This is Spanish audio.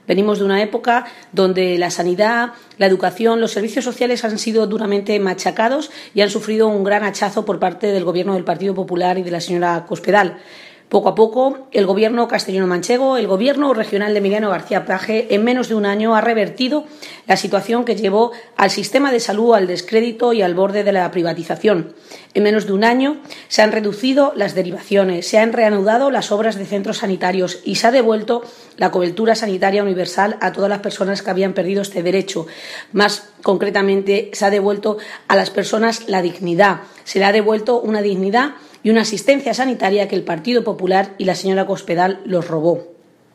Venimos de una época donde la sanidad, la educación, los servicios sociales han sido duramente machacados y han sufrido un gran hachazo por parte del Gobierno del Partido Popular y de la señora Cospedal. Poco a poco, el Gobierno castellano-manchego, el Gobierno regional de Emiliano García Paje, en menos de un año ha revertido la situación que llevó al sistema de salud al descrédito y al borde de la privatización. En menos de un año se han reducido las derivaciones, se han reanudado las obras de centros sanitarios y se ha devuelto la cobertura sanitaria universal a todas las personas que habían perdido este derecho. Más concretamente, se ha devuelto a las personas la dignidad. Se le ha devuelto una dignidad y una asistencia sanitaria que el Partido Popular y la señora Cospedal los robó.